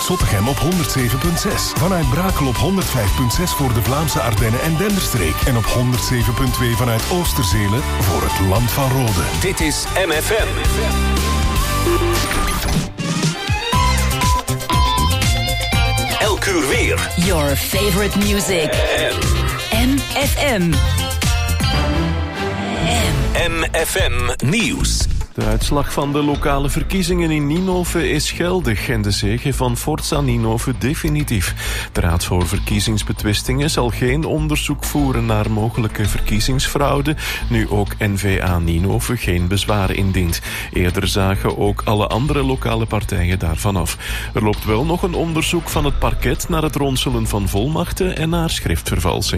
Zottegem op 107.6. Vanuit Brakel op 105.6 voor de Vlaamse Ardennen en Denderstreek. En op 107.2 vanuit Oosterzelen voor het Land van Rode. Dit is MFM. Elk uur weer. Your favorite music. MFM. MFM Nieuws. De uitslag van de lokale verkiezingen in Ninove is geldig en de zege van Forza Ninove definitief. De Raad voor Verkiezingsbetwistingen zal geen onderzoek voeren naar mogelijke verkiezingsfraude, nu ook N-VA Ninove geen bezwaar indient. Eerder zagen ook alle andere lokale partijen daarvan af. Er loopt wel nog een onderzoek van het parket naar het ronselen van volmachten en naar schriftvervalsing.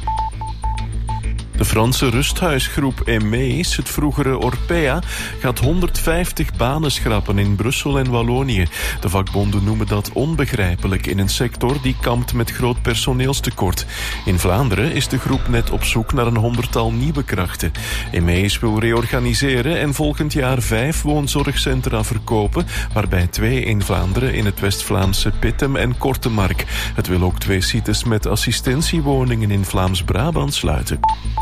De Franse rusthuisgroep Emeis, het vroegere Orpea, gaat 150 banen schrappen in Brussel en Wallonië. De vakbonden noemen dat onbegrijpelijk in een sector die kampt met groot personeelstekort. In Vlaanderen is de groep net op zoek naar een 100-tal nieuwe krachten. Emeis wil reorganiseren en volgend jaar 5 woonzorgcentra verkopen, waarbij 2 in Vlaanderen in het West-Vlaamse Pittem en Kortemark. Het wil ook 2 sites met assistentiewoningen in Vlaams-Brabant sluiten.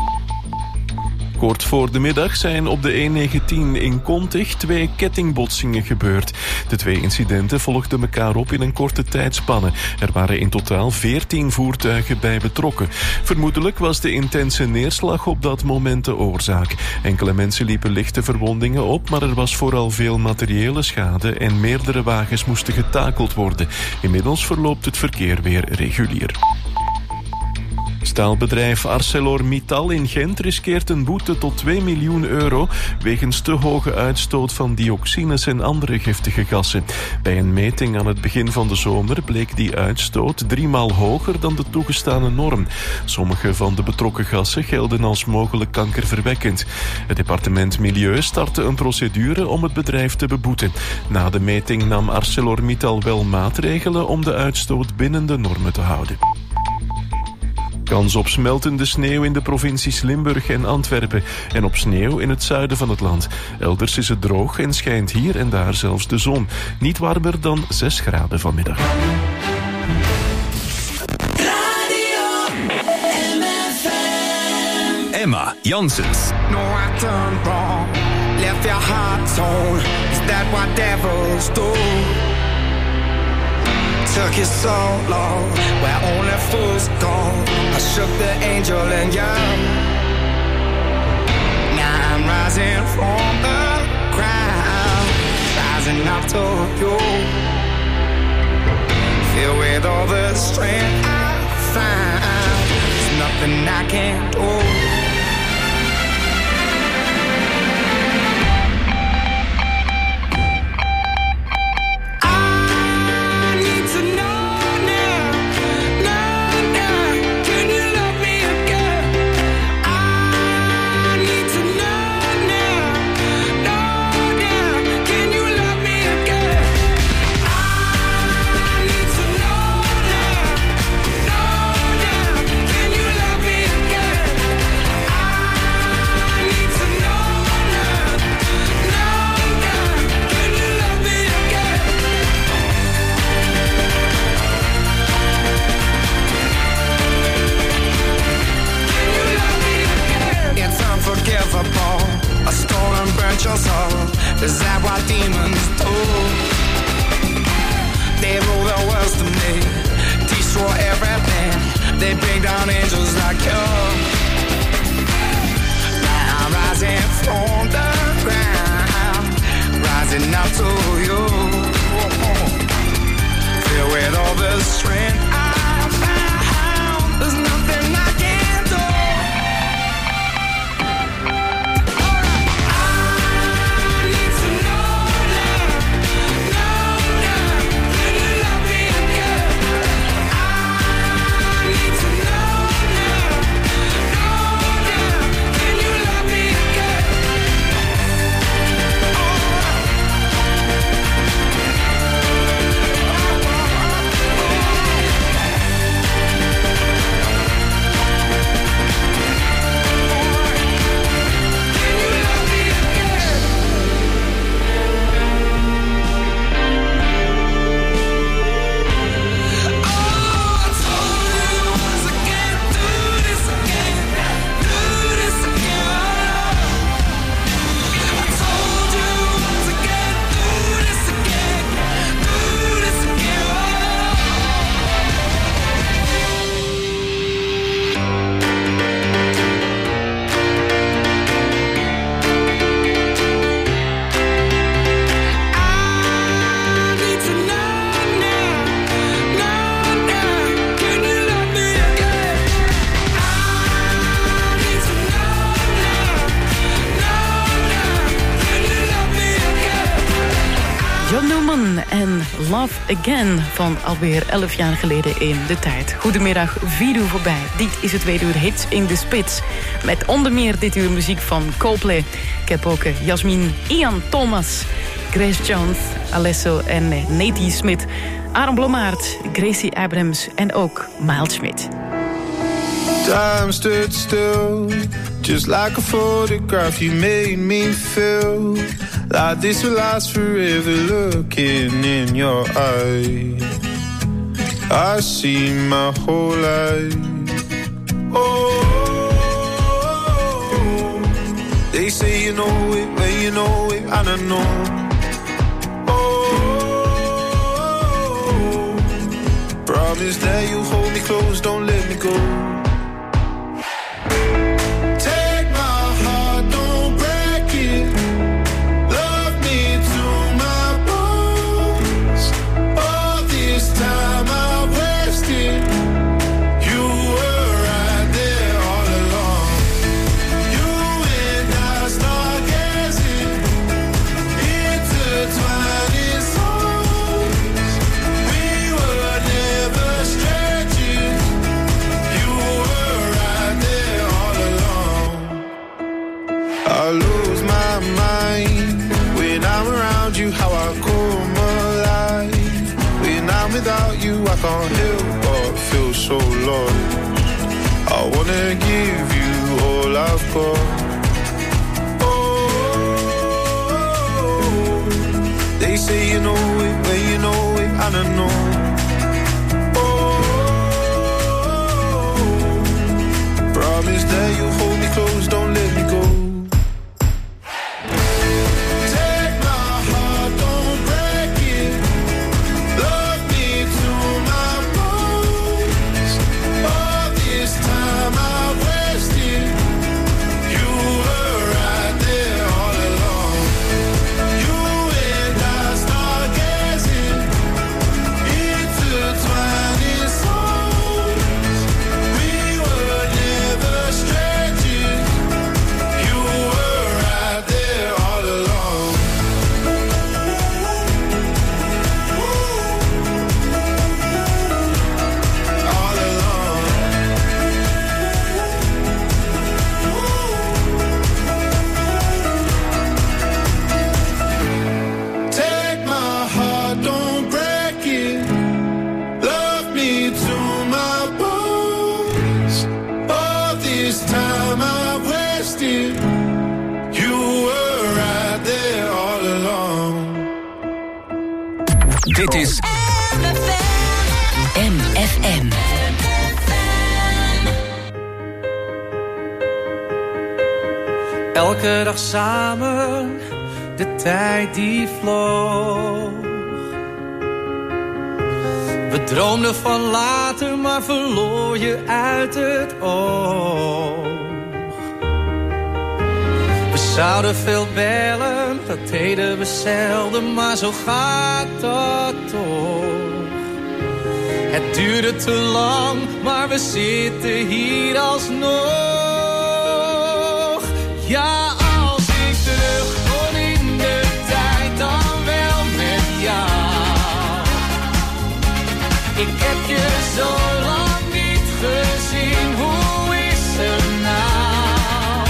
Kort voor de middag zijn op de E19 in Kontig 2 kettingbotsingen gebeurd. De 2 incidenten volgden elkaar op in een korte tijdspanne. Er waren in totaal 14 voertuigen bij betrokken. Vermoedelijk was de intense neerslag op dat moment de oorzaak. Enkele mensen liepen lichte verwondingen op, maar er was vooral veel materiële schade en meerdere wagens moesten getakeld worden. Inmiddels verloopt het verkeer weer regulier. Staalbedrijf ArcelorMittal in Gent riskeert een boete tot 2 miljoen euro wegens te hoge uitstoot van dioxines en andere giftige gassen. Bij een meting aan het begin van de zomer bleek die uitstoot 3 maal hoger dan de toegestane norm. Sommige van de betrokken gassen gelden als mogelijk kankerverwekkend. Het departement Milieu startte een procedure om het bedrijf te beboeten. Na de meting nam ArcelorMittal wel maatregelen om de uitstoot binnen de normen te houden. Kans op smeltende sneeuw in de provincies Limburg en Antwerpen en op sneeuw in het zuiden van het land. Elders is het droog en schijnt hier en daar zelfs de zon. Niet warmer dan 6 graden vanmiddag. Emma Janssens. No, I turned wrong, left your heart torn. Is that what devils do? Took you so long, where only fools go. I shook the angel and young. Now I'm rising from the ground, rising up to you. Filled with all the strength I find, there's nothing I can't do. A stolen burnt your soul. Is that what demons do? They rule the world to me, destroy everything. They break down angels like you. Now I'm rising from the ground, rising up to you. Filled with all the strength I found, there's nothing I can't do. Eden en Love Again van alweer 11 jaar geleden in de tijd. Goedemiddag, 4 uur voorbij. Dit is het tweede uur Hits in de Spits. Met onder meer dit uur muziek van Coldplay. Ik heb ook Jasmin, Ian Thomas, Grace Jones, Alesso en Nathan Smith, Aaron Blommaert, Gracie Abrams en ook Miles Schmidt. Time stood still, just like a photograph. You made me feel like this will last forever. Looking in your eyes, I see my whole life. Oh, they say you know it, when you know it, and I know. Oh, promise that you'll hold me close, don't let me go. Without you, I can't help but feel so lost. I wanna give you all I've got. Oh, they say you know it, when you know it, and I know. Oh, promise that you'll hold me close, don't let me go. Dit is MFM. Elke dag samen, de tijd die vloog. We droomden van later, maar verloor je uit het oog. We zouden veel bellen, dat deden we zelden, maar zo gaat dat toch. Het duurde te lang, maar we zitten hier alsnog. Ja, als ik terug kon in de tijd, dan wel met jou. Ik heb je zo lang niet gezien, hoe is het nou?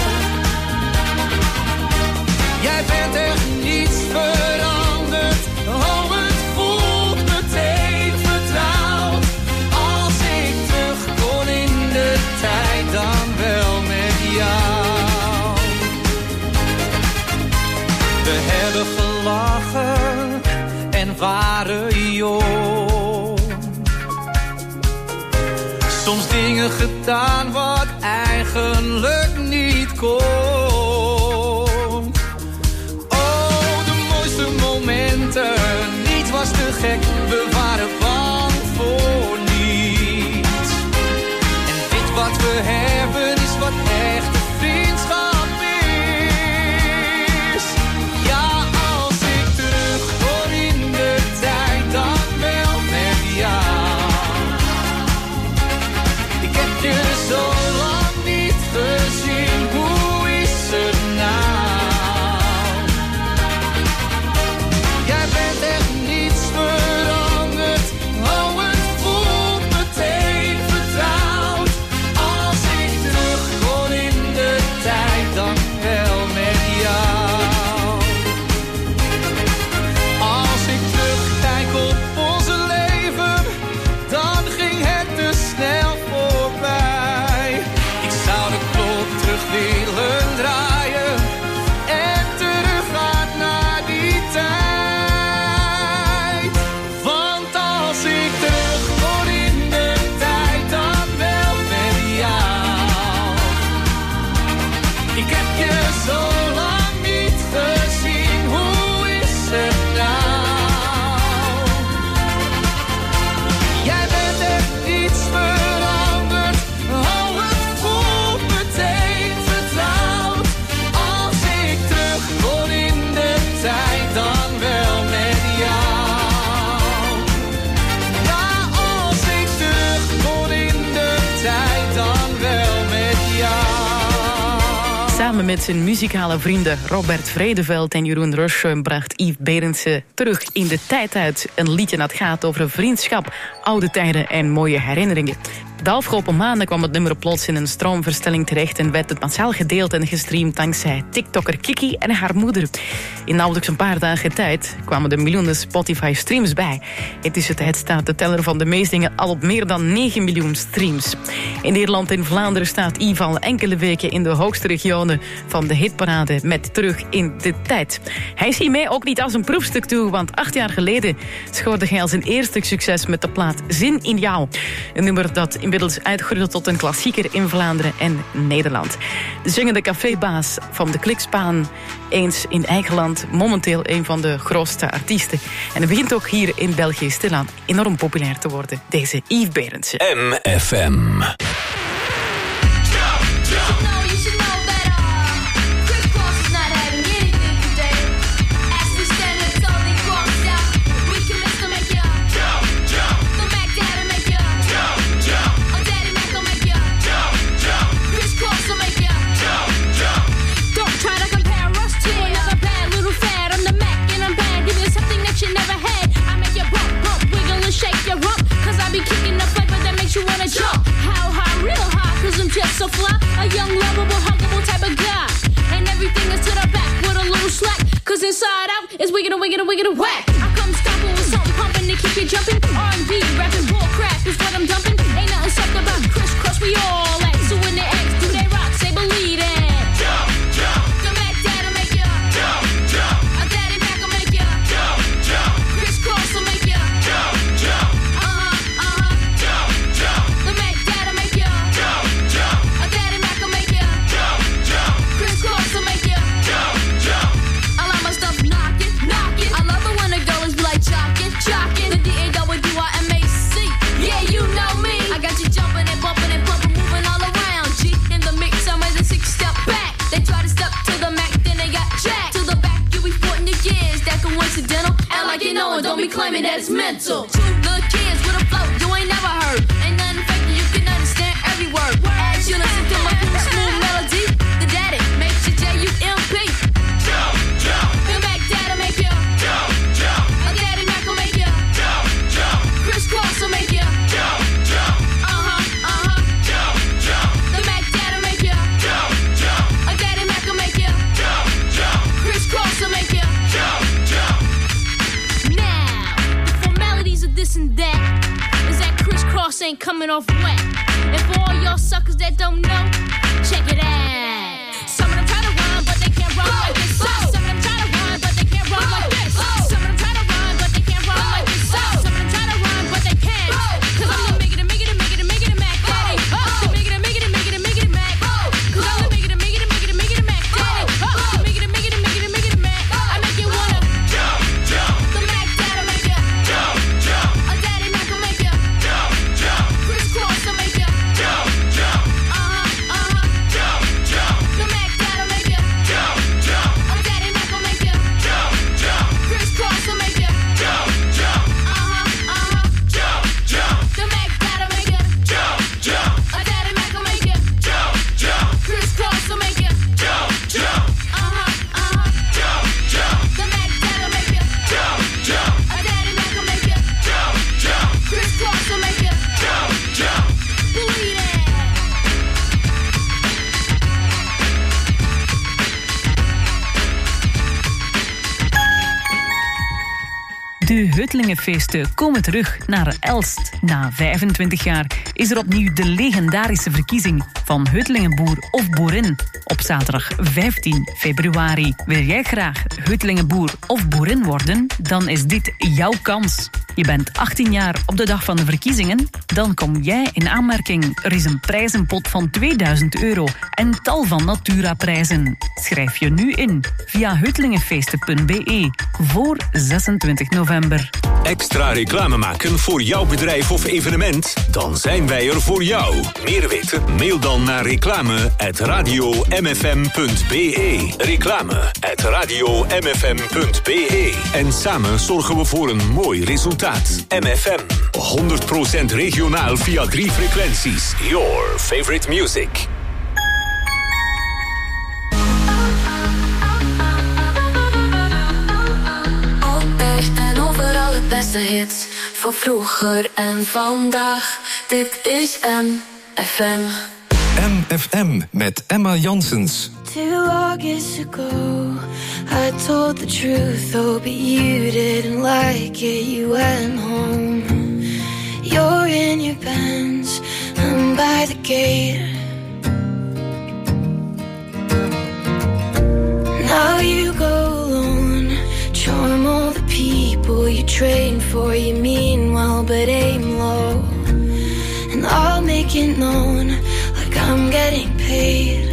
Jij bent echt niets veranderd, oh het voelt meteen vertrouwd. Als ik terug kon in de tijd, dan wel met jou. We hebben gelachen en waren jong. Soms dingen gedaan wat eigenlijk niet kon. Oh, de mooiste momenten, niets was te gek, we waren bang voor niets. En dit wat we hebben is wat echte vriendschap is. Ja, als ik terug kon in de tijd, dan wel met jou. Ik heb je zo lang niet gezien, hoe is het nou? Jij bent echt niets Samen met zijn muzikale vrienden Robert Vredeveld en Jeroen Rossum bracht Yves Berendsen terug in de tijd uit. Een liedje dat gaat over vriendschap, oude tijden en mooie herinneringen. De afgelopen maanden kwam het nummer plots in een stroomverstelling terecht en werd het massaal gedeeld en gestreamd dankzij TikToker Kiki en haar moeder. In nauwelijks een paar dagen tijd kwamen er miljoenen Spotify-streams bij. Intussen tijd staat de teller van de meezingen al op meer dan 9 miljoen streams. In Nederland en Vlaanderen staat Yves al enkele weken in de hoogste regionen van de hitparade met Terug in de Tijd. Hij is hiermee ook niet als een proefstuk toe, want 8 jaar geleden scoorde hij al zijn eerste succes met de plaat Zin in Jou. Een nummer dat inmiddels uitgroeide tot een klassieker in Vlaanderen en Nederland. De zingende cafébaas van de Klikspaan, eens in eigen land, momenteel een van de grootste artiesten. En hij begint ook hier in België stilaan enorm populair te worden, deze Yves Berendsen. MFM. So fly, a young, lovable, huggable type of guy. And everything is to the back with a little slack. Cause inside out is wiggin' and wiggin' and wiggin' and whack. I come stomping with something pumping to keep you jumping. R&B, rapping, bull crap is what I'm dumping. Ain't nothing sucked about crisscross, we all like. So when the X do they rock, say believe it. Jump, jump. The Mac Dad'll make ya jump, jump. A Daddy Mac will make ya jump, jump. Crisscross will make ya jump, jump. Jump, jump. The Mac Dad'll make ya jump, jump. Act like you know it, don't be claiming that it's mental. Two little kids with a flow you ain't never heard. Ain't nothing fake, you can understand every word. As you listen to my cool smooth melody, the daddy makes you J-U-M-P. Jump, jump. The Mac Dad'll make you jump, jump. A Daddy Mac will make you jump, jump. Crisscross will make you jump, jump. Jump, jump. The Mac Dad'll make you jump, jump. A Daddy Mac will make you jump, jump. Crisscross will make you jump, jump. Now, the formalities of this and that is that crisscross ain't coming off wet. And for all y'all suckers that don't know, check it out. Some of them try to rhyme, but they can't rhyme like this. Some of them try to rhyme, but they can't rhyme like this. Some of them try to rhyme, but they can't rhyme like this. Some of them try to rhyme, but they can't. Cause I'm the make it Mac Daddy. The make it Mac. Cause I'm the make it Mac Daddy. The make it Mac. I make you wanna jump, jump. The Mac Dad'll make ya jump, jump. A Daddy Mac will make ya jump, jump. Crisscross will make ya jump, jump. Jump, jump. The Mac Dad'll make ya jump, jump. A Daddy Mac will make ya Jump, jump. Crisscross will make ya Jump, jump. Jump, jump. The Mac Dad'll make ya Jump, jump. A Daddy Mac will make ya Jump, jump. Crisscross will make ya Jump, jump. Jump, jump. The Mac Dad'll make ya Jump, jump. A Daddy Mac will make ya Jump, jump. Crisscross will make ya Jump, jump. Believe it. De Huttelingenfeesten komen terug naar Elst. Na 25 jaar is er opnieuw de legendarische verkiezing van Huttelingenboer of boerin op zaterdag 15 februari. Wil jij graag Huttelingenboer of boerin worden? Dan is dit jouw kans. Je bent 18 jaar op de dag van de verkiezingen? Dan kom jij in aanmerking. Er is een prijzenpot van €2000 en tal van Natura-prijzen. Schrijf je nu in via huttelingenfeesten.be voor 26 november. Extra reclame maken voor jouw bedrijf of evenement? Dan zijn wij er voor jou. Meer weten? Mail dan naar reclame@radiomfm.be. Reclame@radiomfm.be. En samen zorgen we voor een mooi resultaat. MFM. 100% regionaal via 3 frequenties. Your favorite music. de beste hits voor vroeger en vandaag. Dit is MFM. MFM met Emma Janssens. 2 August ago, I told the truth, oh, but you didn't like it, you went home. You're in your Benz, I'm by the gate. Now you go alone, charm all the people you train for, you mean well but aim low. And I'll make it known, like I'm getting paid.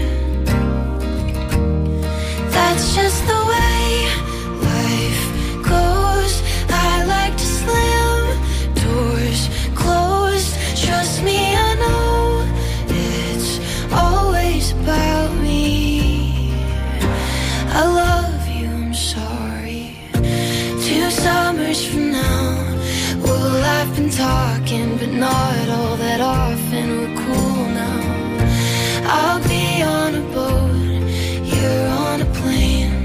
That's just the way life goes. I like to slam doors closed. Trust me, I know it's always about me. I love you, I'm sorry. 2 summers from now, well, I've been talking, but not all that often. We're cool now. I'll be on a boat, you're on a plane,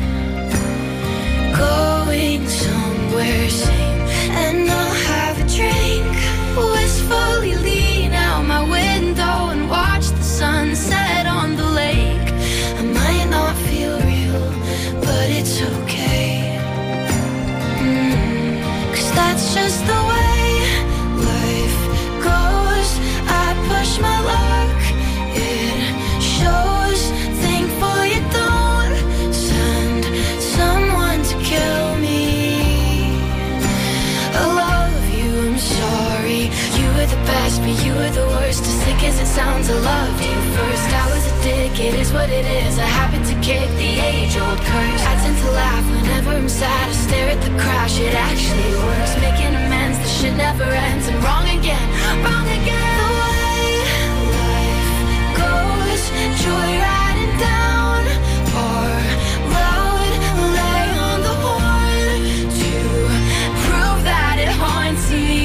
going somewhere sane. And I'll have a drink, wistfully lean out my window and watch the sunset on the lake. I might not feel real, but it's okay. 'Cause that's just the way life goes. I push my luck, it shows. Thankful you don't send someone to kill me. I love you, I'm sorry. You were the best, but you were the worst. As sick as it sounds, I loved you first. I was a dick, it is what it is. I happen to kick the age-old curse. I tend to laugh whenever I'm sad. I stare at the crash, it actually works. Making amends, the shit never ends. And wrong again, wrong again. The way life goes, joyriding down our road. Lay on the horn to prove that it haunts me.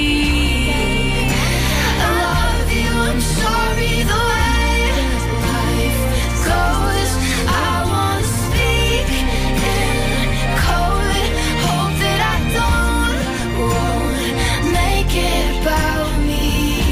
I love you, I'm sorry. The way life goes, I wanna speak in code. Hope that I won't make it about me.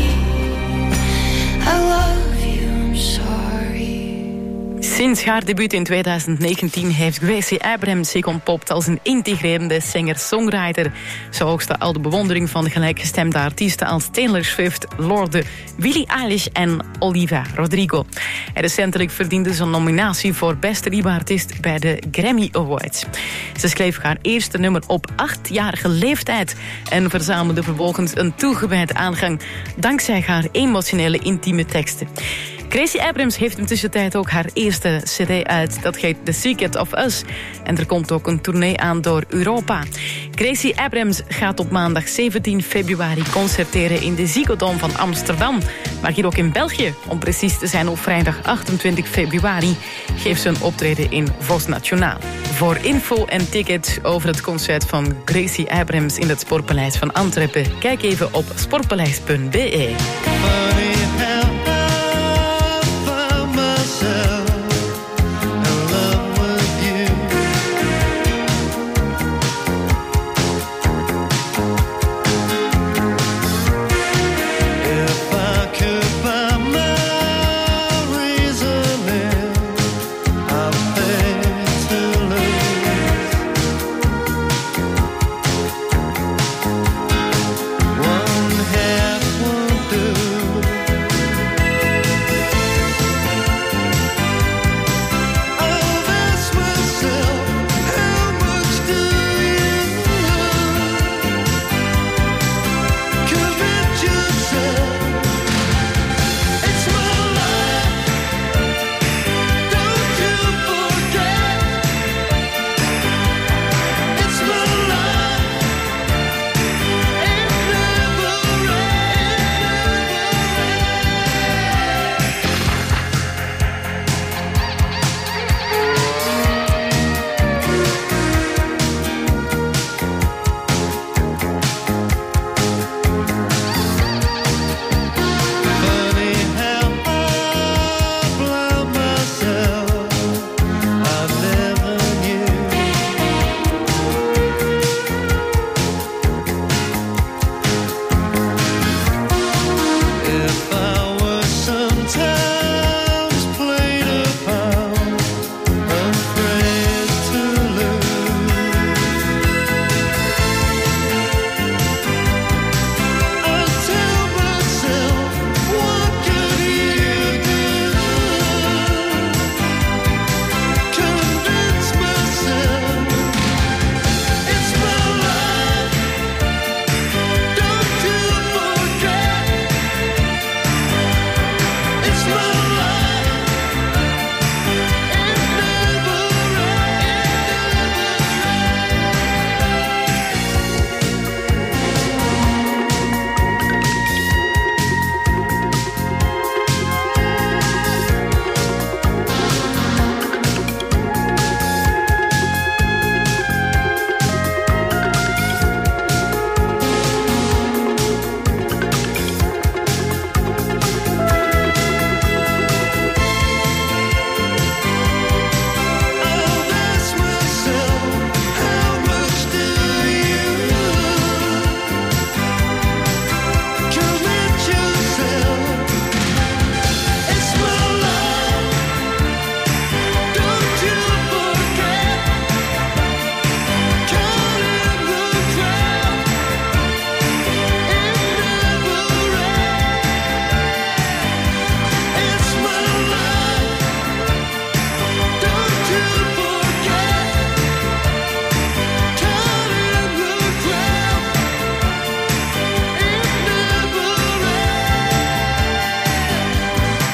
I love you, I'm sorry. Sinds haar debuut in 2019 heeft Gracie Abrams zich ontpopt als een integrerende singer-songwriter. Ze oogste al de bewondering van gelijkgestemde artiesten als Taylor Swift, Lorde, Billie Eilish en Olivia Rodrigo. En recentelijk verdiende ze een nominatie voor beste nieuwe artiest bij de Grammy Awards. Ze schreef haar eerste nummer op 8-jarige leeftijd en verzamelde vervolgens een toegewijde aanhang dankzij haar emotionele, intieme teksten. Gracie Abrams heeft intussen tijd ook haar eerste cd uit. Dat heet The Secret of Us. En er komt ook een tournee aan door Europa. Gracie Abrams gaat op maandag 17 februari concerteren in de Ziggo Dome van Amsterdam. Maar hier ook in België, om precies te zijn, op vrijdag 28 februari... geeft ze een optreden in Vos Nationaal. Voor info en tickets over het concert van Gracie Abrams in het Sportpaleis van Antwerpen, kijk even op sportpaleis.be. One half won't do.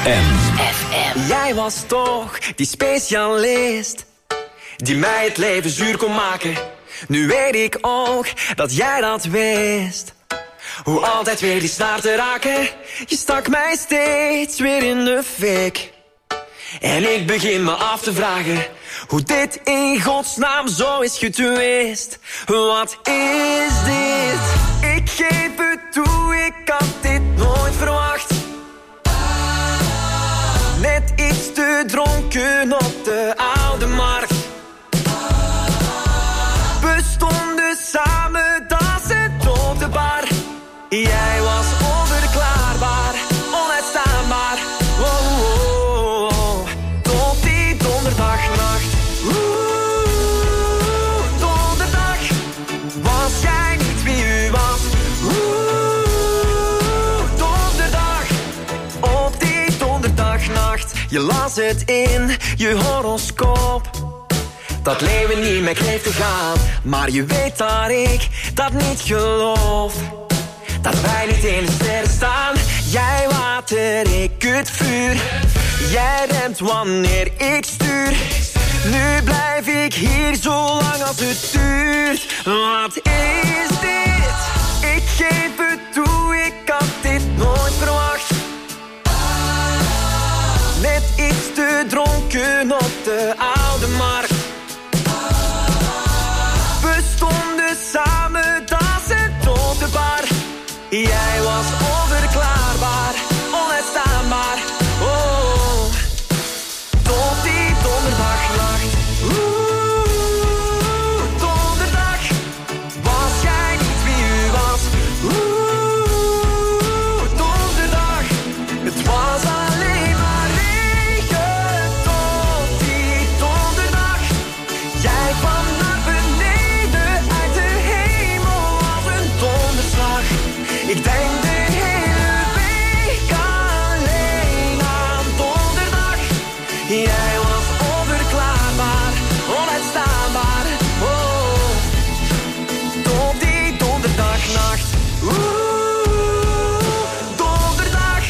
FM. Jij was toch die specialist die mij het leven zuur kon maken. Nu weet ik ook dat jij dat wist. Hoe altijd weer die snaar te raken. Je stak mij steeds weer in de fik. En ik begin me af te vragen hoe dit in godsnaam zo is getwist. Wat is dit? Ik geef het toe, ik had dit nooit verwacht. Net iets te dronken op de oude markt. We stonden samen dansend op de bar. Jij was onverklaarbaar, onuitstaanbaar. Oh, oh, oh. Tot die donderdagnacht. Donderdag was jij niet wie u was. Donderdag, op die donderdagnacht. Je las het in je horoscoop. Dat leven niet meer kreeg te gaan. Maar je weet dat ik dat niet geloof. Dat wij niet in de sterren staan. Jij water, ik het vuur. Jij remt wanneer ik stuur. Nu blijf ik hier zolang als het duurt. Wat is dit? Ik geef het toe, ik had dit nooit verwacht. Net iets te dronken op de oude markt. We stonden samen dansend op de bar. Jij was onverklaarbaar, onuitstaanbaar. Oh, tot die donderdagnacht. Donderdag was jij niet wie u was. Donderdag, het was alleen maar regen. Tot die donderdag, jij kwam naar beneden uit de hemel als een donderslag. Ik denk de hele week alleen aan donderdag. Jij was onverklaarbaar, onuitstaanbaar. Oh, tot die donderdagnacht. Donderdag.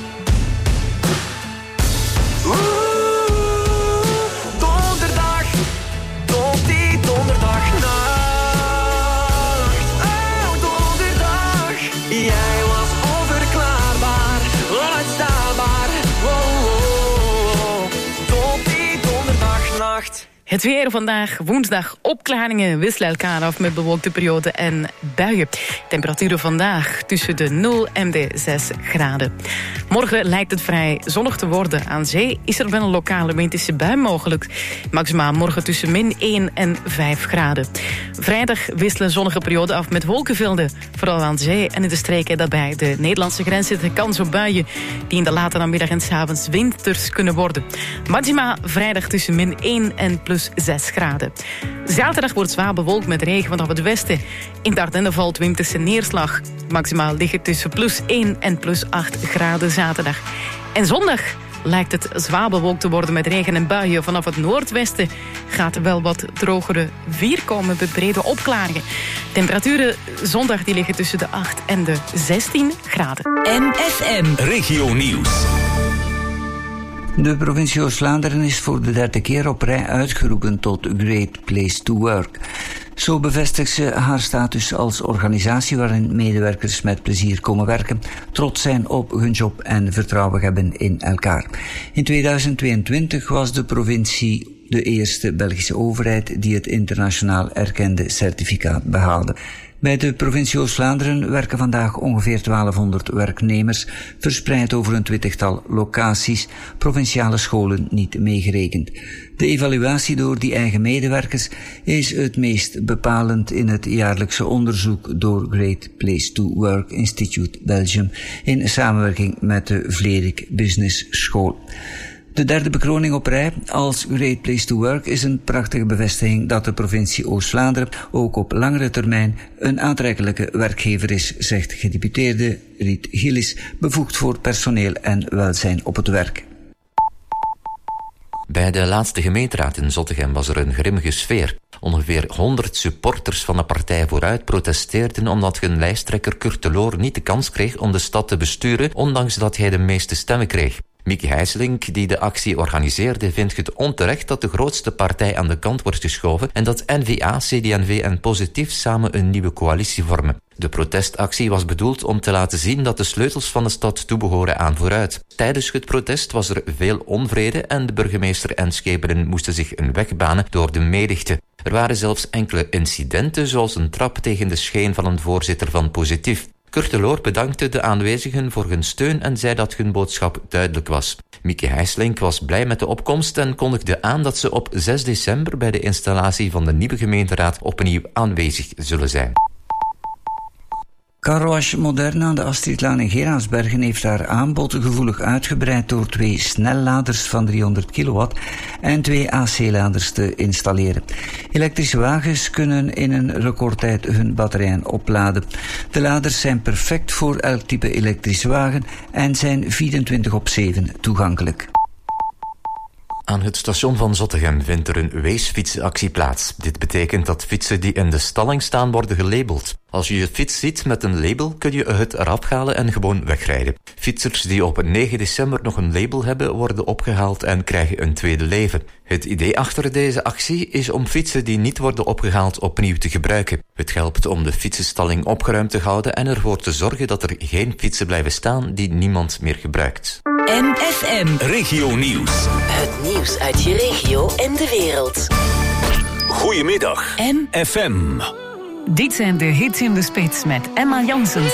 Donderdag. Tot die donderdagnacht. Jij was onverklaarbaar, onuitstaanbaar. Oh, oh, oh. Tot die donderdagnacht. Het weer vandaag, woensdag, opklaringen wisselen elkaar af met bewolkte perioden en buien. Temperaturen vandaag tussen de 0 en de 6 graden. Morgen lijkt het vrij zonnig te worden. Aan zee is er wel een lokale winterse bui mogelijk. Maximaal morgen tussen min 1 en 5 graden. Vrijdag wisselen zonnige perioden af met wolkenvelden. Vooral aan zee en in de streken daarbij de Nederlandse grens zit de kans op buien die in de late namiddag en 's avonds winters kunnen worden. Maxima vrijdag tussen min 1 en plus 6 graden. Zaterdag wordt zwaar bewolkt met regen vanaf het westen. In de Ardennen valt winterse neerslag. Maximaal liggen tussen plus 1 en plus 8 graden zaterdag. En zondag lijkt het zwaar bewolkt te worden met regen en buien. Vanaf het noordwesten gaat er wel wat drogere vier komen met brede opklaringen. Temperaturen zondag die liggen tussen de 8 en de 16 graden. MFM Regio Nieuws. De provincie Oost-Vlaanderen is voor de 3e keer op rij uitgeroepen tot Great Place to Work. Zo bevestigt ze haar status als organisatie waarin medewerkers met plezier komen werken, trots zijn op hun job en vertrouwen hebben in elkaar. In 2022 was de provincie de eerste Belgische overheid die het internationaal erkende certificaat behaalde. Bij de provincie Oost-Vlaanderen werken vandaag ongeveer 1200 werknemers, verspreid over een 20-tal locaties, provinciale scholen niet meegerekend. De evaluatie door die eigen medewerkers is het meest bepalend in het jaarlijkse onderzoek door Great Place to Work Institute Belgium in samenwerking met de Vlerik Business School. De 3e bekroning op rij als Great Place to Work is een prachtige bevestiging dat de provincie Oost-Vlaanderen ook op langere termijn een aantrekkelijke werkgever is, zegt gedeputeerde Riet Gillis, bevoegd voor personeel en welzijn op het werk. Bij de laatste gemeenteraad in Zottegem was er een grimmige sfeer. Ongeveer 100 supporters van de Partij Vooruit protesteerden omdat hun lijsttrekker Kurt de Loor niet de kans kreeg om de stad te besturen, ondanks dat hij de meeste stemmen kreeg. Mieke Heijselink, die de actie organiseerde, vindt het onterecht dat de grootste partij aan de kant wordt geschoven en dat N-VA, CD&V en Positief samen een nieuwe coalitie vormen. De protestactie was bedoeld om te laten zien dat de sleutels van de stad toebehoren aan Vooruit. Tijdens het protest was er veel onvrede en de burgemeester en schepenen moesten zich een weg banen door de menigte. Er waren zelfs enkele incidenten, zoals een trap tegen de scheen van een voorzitter van Positief. Kurt de Loor bedankte de aanwezigen voor hun steun en zei dat hun boodschap duidelijk was. Mieke Heijselink was blij met de opkomst en kondigde aan dat ze op 6 december bij de installatie van de nieuwe gemeenteraad opnieuw aanwezig zullen zijn. Carwash Moderna aan de Astridlaan in Geraardsbergen heeft haar aanbod gevoelig uitgebreid door 2 snelladers van 300 kilowatt en 2 AC-laders te installeren. Elektrische wagens kunnen in een recordtijd hun batterijen opladen. De laders zijn perfect voor elk type elektrische wagen en zijn 24/7 toegankelijk. Aan het station van Zottegem vindt er een weesfietsenactie plaats. Dit betekent dat fietsen die in de stalling staan worden gelabeld. Als je je fiets ziet met een label, kun je het eraf halen en gewoon wegrijden. Fietsers die op 9 december nog een label hebben, worden opgehaald en krijgen een tweede leven. Het idee achter deze actie is om fietsen die niet worden opgehaald opnieuw te gebruiken. Het helpt om de fietsenstalling opgeruimd te houden en ervoor te zorgen dat er geen fietsen blijven staan die niemand meer gebruikt. MFM Regio Nieuws. Het nieuws uit je regio en de wereld. Goedemiddag. MFM. Dit zijn de hits in de spits met Emma Janssens.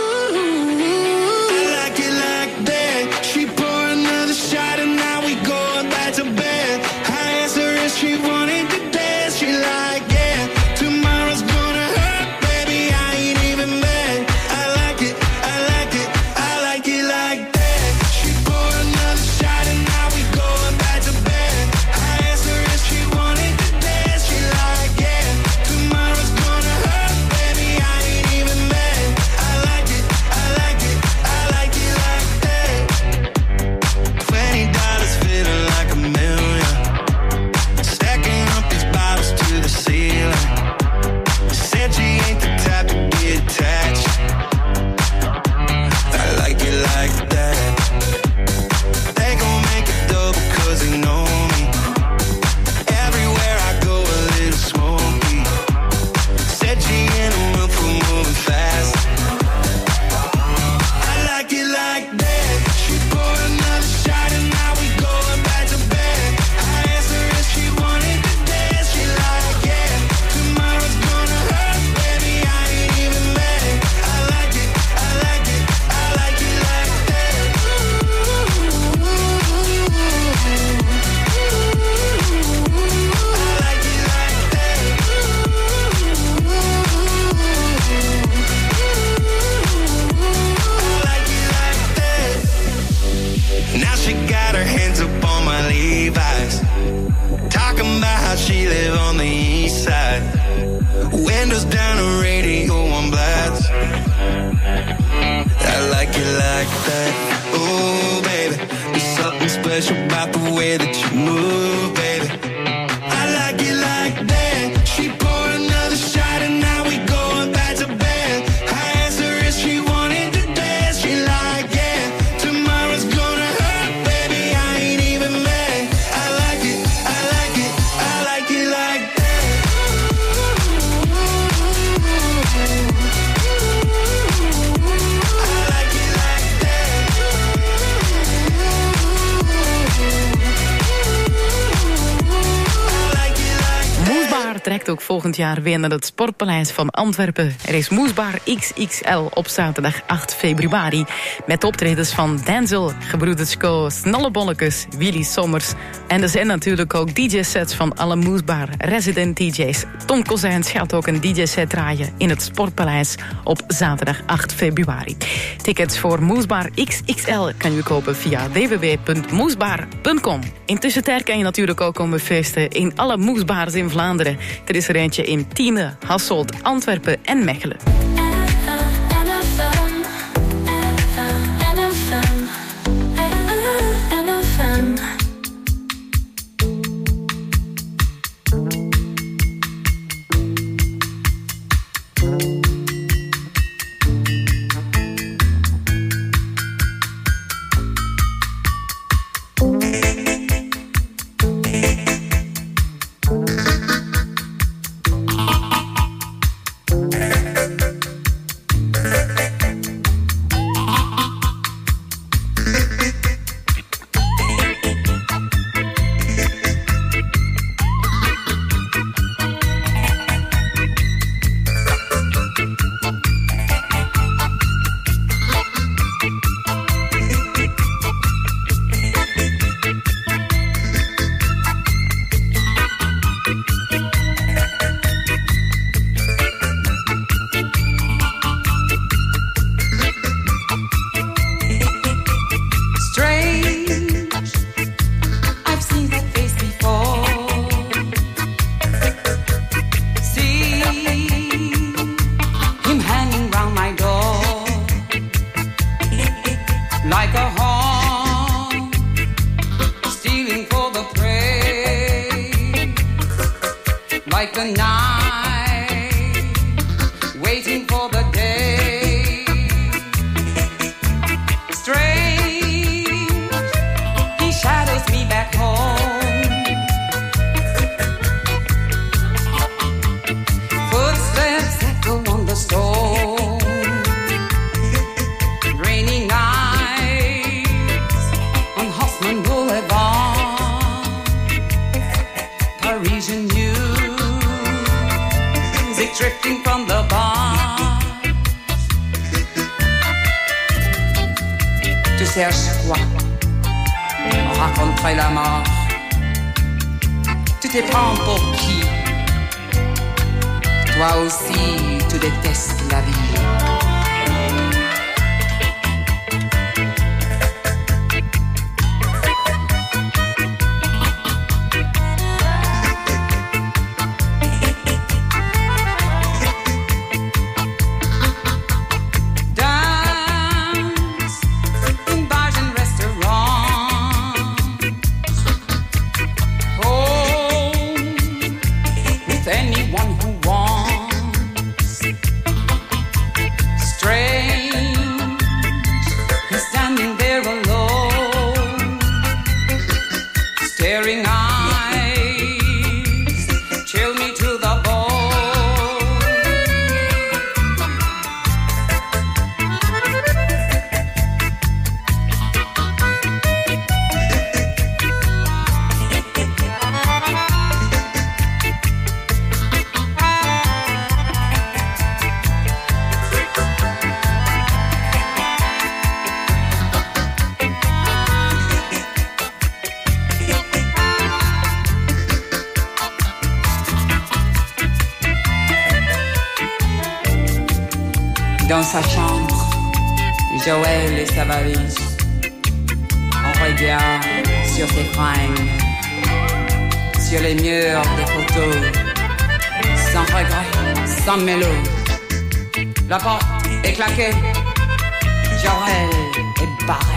Trekt ook volgend jaar weer naar het Sportpaleis van Antwerpen. Er is Moesbaar XXL op zaterdag 8 februari. Met optredens van Denzel, Gebroeders Co, Snollebolletjes, Willy Sommers. En er zijn natuurlijk ook DJ-sets van alle Moesbaar resident DJ's. Tom Kozijns gaat ook een DJ-set draaien in het Sportpaleis op zaterdag 8 februari. Tickets voor Moesbaar XXL kan je kopen via www.moesbaar.com. Intussen kan je natuurlijk ook komen feesten in alle Moesbaars in Vlaanderen. Er is er eentje in Tiene, Hasselt, Antwerpen en Mechelen. tonight, waiting for the day. Strange, he shadows me back home. Footsteps echo on the stone. Rainy nights on Haussmann Boulevard. Parisian music drifting from the bar. Tu cherches quoi? Rencontrer la mort. Tu te prends pour qui? Toi aussi, tu détestes la vie. Dans sa chambre, Joël et sa valise. On regarde sur ses fringues, sur les murs des photos, sans regret, sans mélo. La porte est claquée, Joël est barré.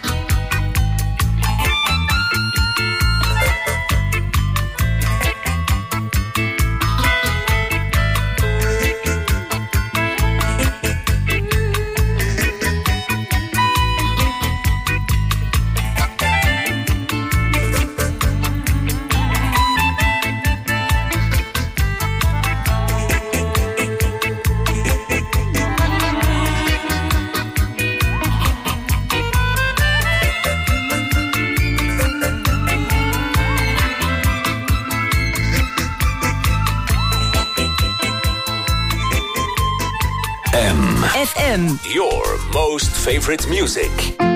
FM, your most favorite music.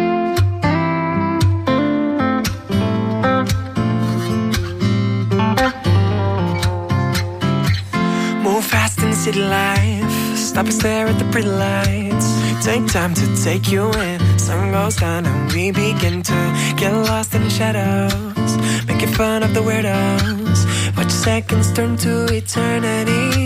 Move fast in the city life. Stop and stare at the pretty lights. Take time to take you in. Sun goes down and we begin to get lost in the shadows, making fun of the weirdos. Watch seconds turn to eternity.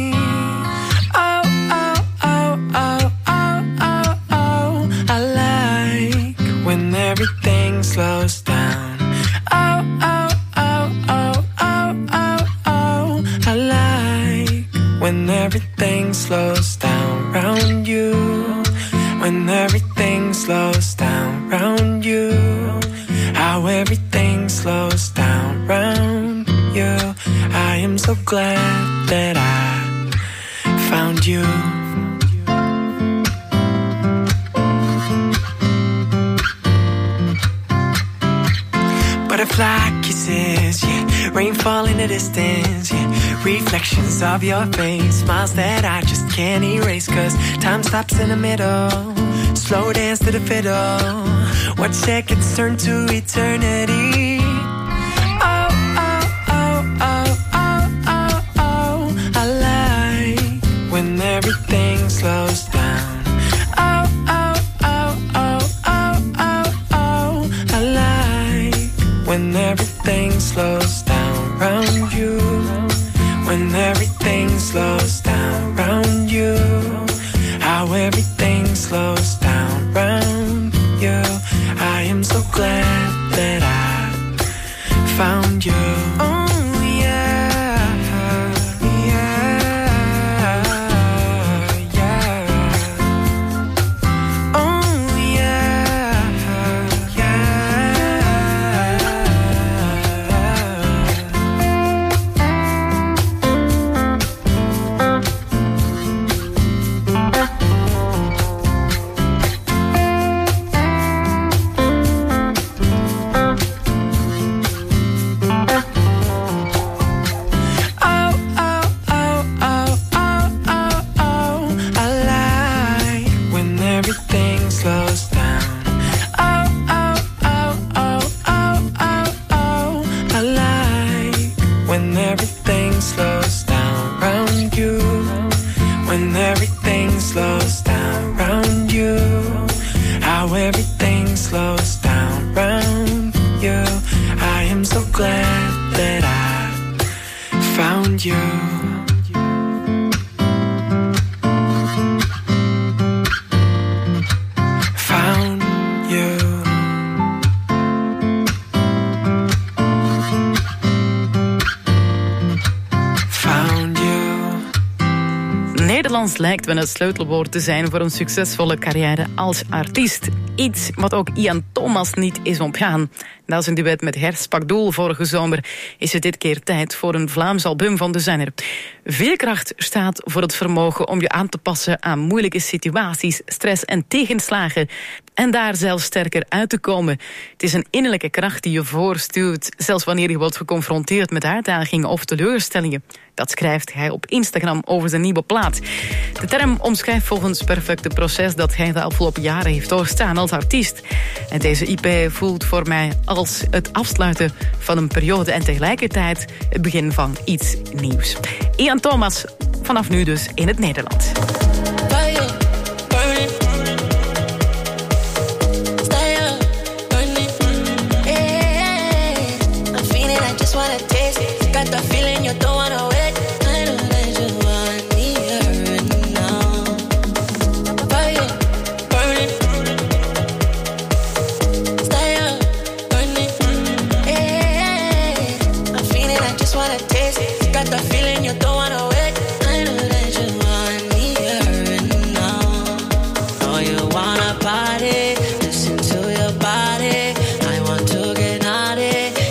Everything slows down. Oh, oh, oh, oh, oh, oh, oh. I like when everything slows down round you. When everything slows down round you. How everything slows down round you. I am so glad that I found you. Butterfly kisses, yeah. Rainfall in the distance, yeah. Reflections of your face, smiles that I just can't erase. Cause time stops in the middle. Slow dance to the fiddle. Watch seconds turn to eternity. Oh, oh, oh, oh, oh, oh, oh. I like when everything slows down. Oh, oh, oh, oh, oh, oh, oh. I like when everything slows down round you. When everything slows down round you. How everything slows down round you. I am so glad that I found you. Oh yeah, yeah. everything slows down. Oh, oh, oh, oh, oh, oh, oh. I like when everything slows down around you. When everything slows down around you. How everything slows down around you. I am so glad that I found you. Found you. Found you. Nederlands lijkt wel het sleutelwoord te zijn voor een succesvolle carrière als artiest. Iets wat ook Ian Thomas niet is ontgaan. Na zijn duet met Gers Pakdoel vorige zomer is het dit keer tijd voor een Vlaams album van de zanger. Veerkracht staat voor het vermogen om je aan te passen aan moeilijke situaties, stress en tegenslagen. En daar zelfs sterker uit te komen. Het is een innerlijke kracht die je voorstuwt, zelfs wanneer je wordt geconfronteerd met uitdagingen of teleurstellingen. Dat schrijft hij op Instagram over zijn nieuwe plaat. De term omschrijft volgens Perfect het proces dat hij de afgelopen jaren heeft doorstaan als artiest. En deze IP voelt voor mij als het afsluiten van een periode en tegelijkertijd het begin van iets nieuws. Ian Thomas, vanaf nu dus in het Nederlands. Got the feeling you don't wanna wait. I know that you want me here and now. Fire burning, style burning. Hey, I'm feeling I just wanna taste. Got the feeling you don't wanna wait. I know that you want me here and now. Oh, you wanna party? Listen to your body. I want to get naughty.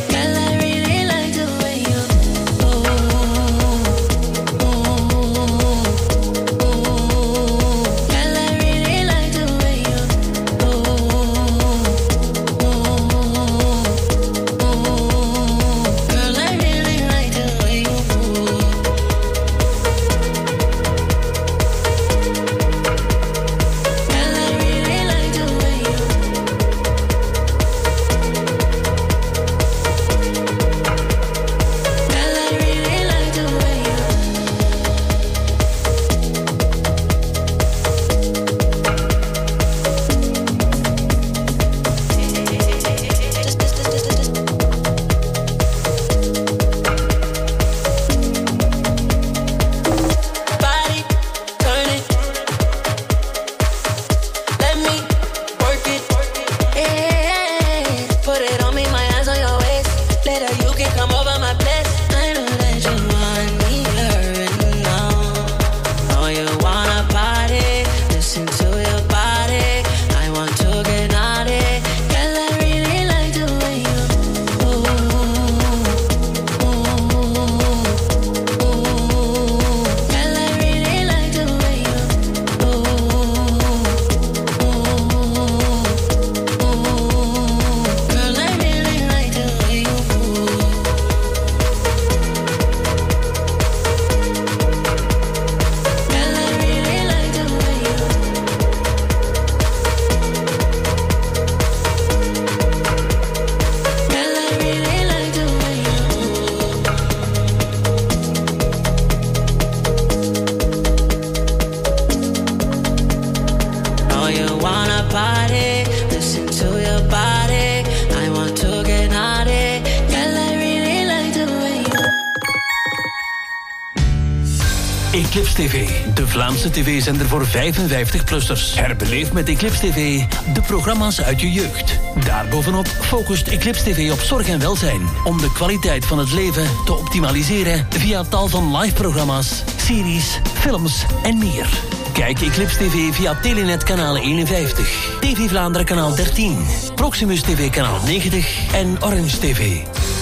Eclipse TV, de Vlaamse tv-zender voor 55-plussers. Herbeleef met Eclipse TV de programma's uit je jeugd. Daarbovenop focust Eclipse TV op zorg en welzijn, om de kwaliteit van het leven te optimaliseren via tal van live-programma's, series, films en meer. Kijk Eclipse TV via Telenet kanaal 51, TV Vlaanderen kanaal 13, Proximus TV kanaal 90 en Orange TV.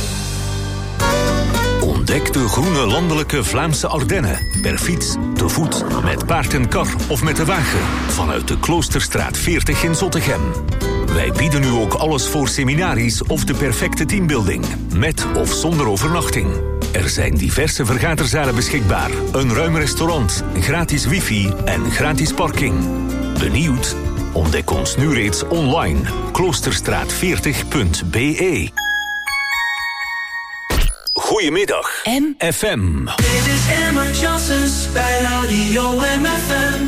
Ontdek de groene landelijke Vlaamse Ardennen. Per fiets, te voet, met paard en kar of met de wagen. Vanuit de Kloosterstraat 40 in Zottegem. Wij bieden nu ook alles voor seminaries of de perfecte teambuilding. Met of zonder overnachting. Er zijn diverse vergaderzalen beschikbaar. Een ruim restaurant, gratis wifi en gratis parking. Benieuwd? Ontdek ons nu reeds online. Kloosterstraat40.be. Goedemiddag. FM. Dit is Emma Janssens bij Radio MFM.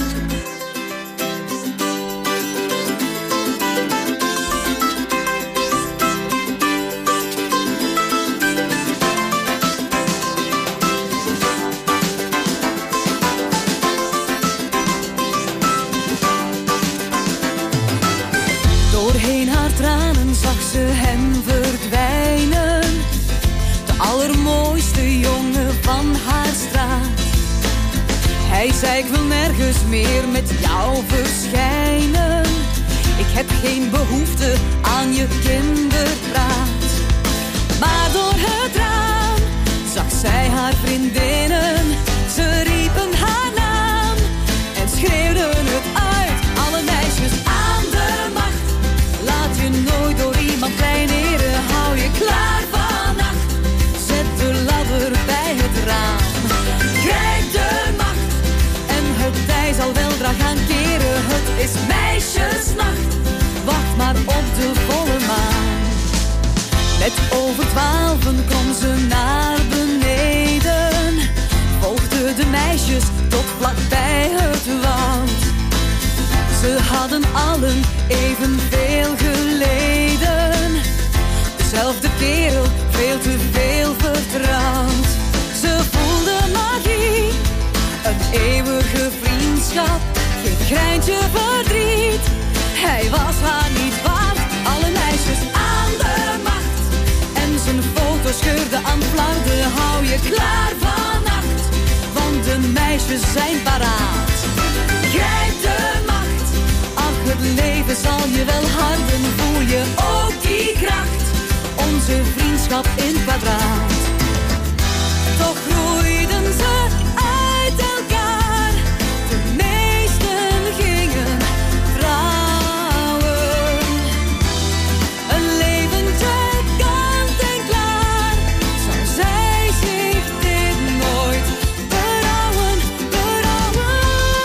Doorheen haar tranen zag ze hem verdwijnen. De allermooiste jongen van haar straat. Hij zei: ik wil nergens meer met jou verschijnen. Ik heb geen behoefte aan je kinderpraat. Maar door het raam zag zij haar vriendinnen. Ze riepen haar naam en schreeuwden het uit. Alle meisjes aan de macht. Laat je nooit door iemand kleineren. Hou je klaar vannacht. Zet de ladder bij het raam. Krijg de macht. En het tij zal weldra gaan keren. Het is meisjesnacht. Wacht maar op de volle maan. Net over 12 kwam ze naar beneden. Volgde de meisjes tot vlakbij het woud. Ze hadden allen evenveel geleden. Dezelfde wereld, veel te veel vertrouwd. Ze voelde magie, een eeuwige vriendschap. Geen greintje verdriet, hij was haar niet waard. Alle meisjes aan de macht. En zijn foto scheurde aan flarden. Hou je klaar vannacht, want de meisjes zijn paraat. Grijp de macht, ach het leven zal je wel harden. Voel je ook die kracht, onze vriendschap in kwadraat. Toch groeiden ze uit elkaar, de meesten gingen trouwen. Een leventje kant en klaar, zou zij zich dit nooit berouwen, berouwen.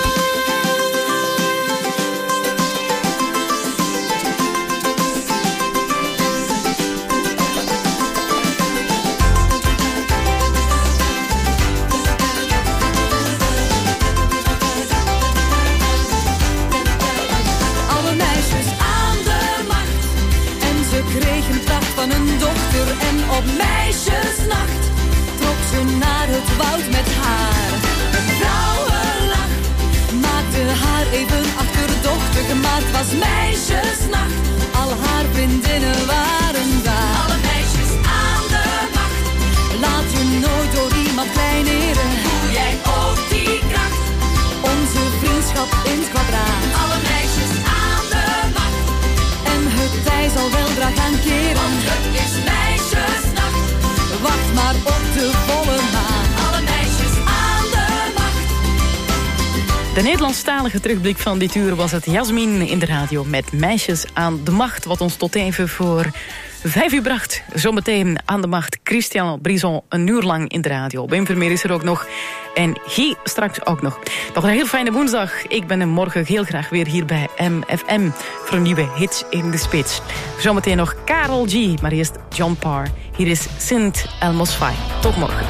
Alle meisjes aan de macht. En ze kregen pracht van een dochter. En op meisjesnacht trok ze naar het woud met haar. Een vrouwenlach maakte haar even achterdochtig. Maar het was meisjesnacht, al haar vriendinnen waren daar. Alle meisjes aan de macht. Laat je nooit door iemand kleineren. Voel jij ook die kracht, onze vriendschap in het kwadraat. Alle meisjes aan de macht. En het tij zal weldra gaan keren. Want het is meisjesnacht. Wacht maar op de volle maan. Alle meisjes aan de macht. De Nederlandstalige terugblik van dit uur was het Jasmin in de radio met Meisjes aan de Macht, wat ons tot even voor 5 uur bracht. Zometeen aan de macht Christian Brison, een uur lang in de radio. Wim Vermeer is er ook nog en Guy straks ook nog. Nog een heel fijne woensdag. Ik ben er morgen heel graag weer hier bij MFM voor een nieuwe Hits in de Spits. Zometeen nog Karol G, maar eerst John Parr. Hier is Sint Elmo's Fire. Tot morgen.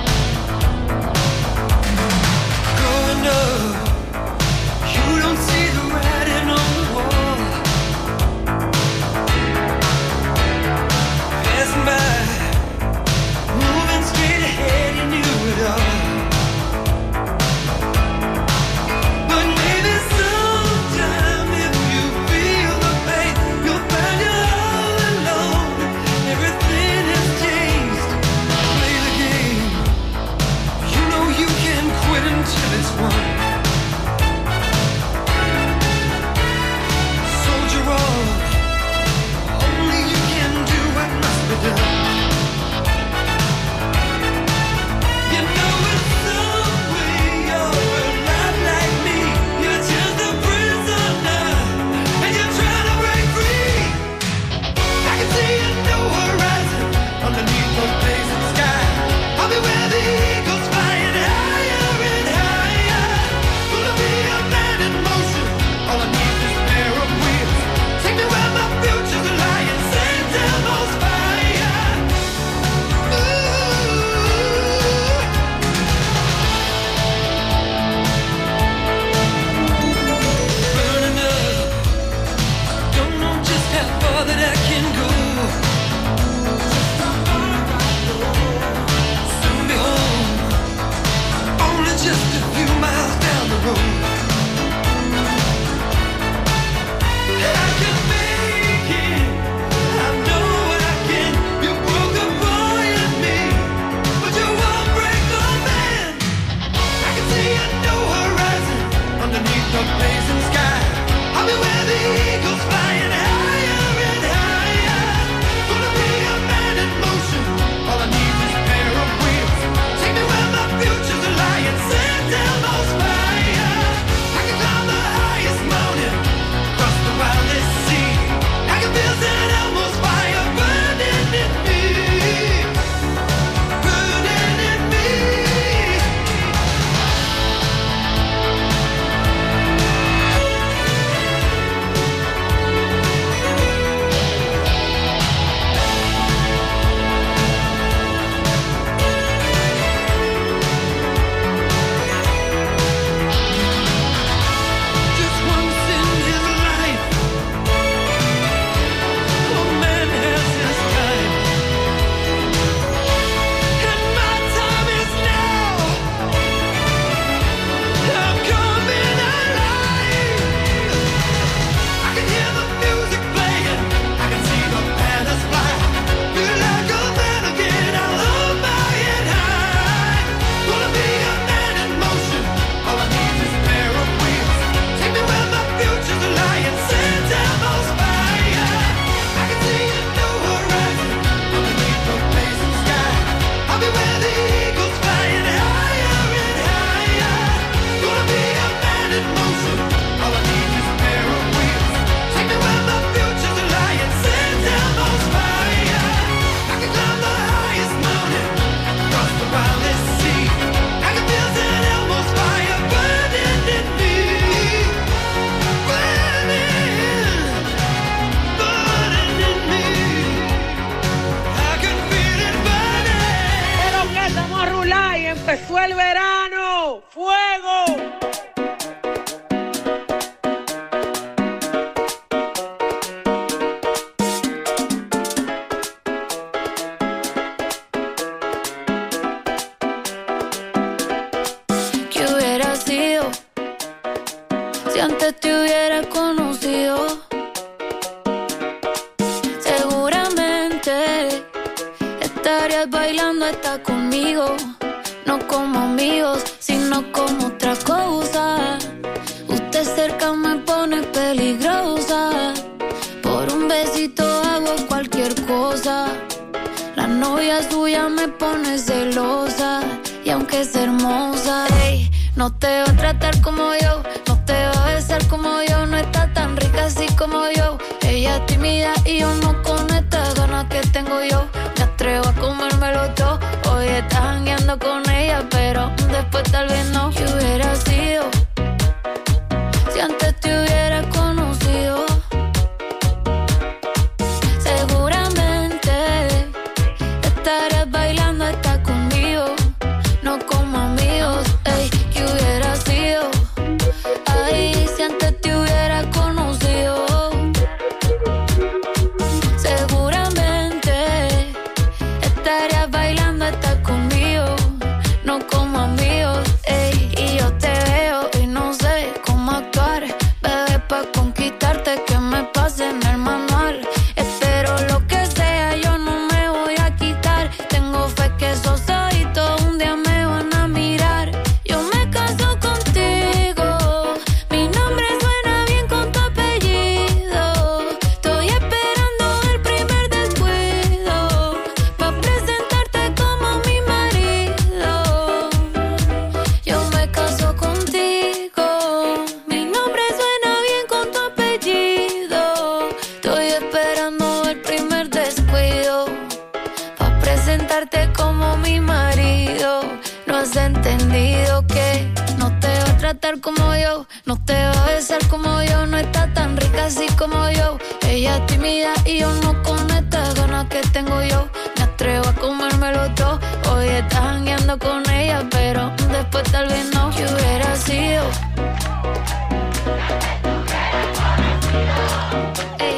eagles flying higher and higher. Gonna be a man in motion. All I need is a pair of wheels. Take me where my future's lying. Set Elmo's fire. I can climb the highest mountain, cross the wildest sea. I can feel St. Elmo's fire burning in me, burning in me. Just once in his life, a man has his time, and my time is now. I'm coming alive. I can hear the music playing, I can see the banners fly. Feel like a man again, I love my head high. Gonna be a man in motion. All I need is a pair of wheels. Take me where my future's lying. St. Elmo's fire. I can see a new horizon underneath the blazing sky. I'll be where the eagles flying higher and higher. Gonna be a man in motion. All I need is a pair of wheels. Take me where my future's lying. St. Elmo's fire. I can climb the highest mountain, cross the wildest sea. I can feel St. Elmo's fire burning in me, burning, burning in me. I can feel it burning. Pero que estamos a rular y empezó el verano. ¡Fuego! ¿Qué hubiera sido si antes te hubiera conocido? Seguramente estarías bailando hasta conmigo, no como amigos, sino como otra cosa. Usted cerca me pone peligrosa, por un besito hago cualquier cosa. La novia suya me pone celosa, y aunque es hermosa, ey, no te va a tratar como yo, no te va a besar como yo, no está tan rica así como yo. Ella es tímida y yo no con estas ganas que tengo yo. Me atrevo a comérmelo todo. Hoy estás jangueando con ella, pero después tal vez no. ¿Qué hubiera sido si antes te hubiera conocido? Seguramente estarías bailando hasta conmigo, no como amigos. Ey, ¿qué hubiera sido? Ay, si antes te hubiera conocido. Seguramente estarías bailando hasta conmigo, no como amigos. Ey, y yo te veo y no sé cómo actuar, bebé, pa' conquistarte que me pase en el manual. Espero lo que sea, yo no me voy a quitar. Tengo fe que esos ojitos un día me van a mirar. Yo me caso contigo, mi nombre suena bien con tu apellido. Estoy esperando el primer descuido pa' presentarte como mi marido. Yo me caso contigo, mi nombre suena bien con tu apellido. Estoy esperando el primer descuido pa' presentarte como mi marido. No has entendido que no te va a tratar como yo, no te va a besar como yo, no está tan rica así como yo. Ella es tímida y yo no con estas ganas que tengo yo. Me atrevo a comérmelo todo. Hoy estás jangueando con ella, pero después tal vez no. ¿Qué hubiera sido?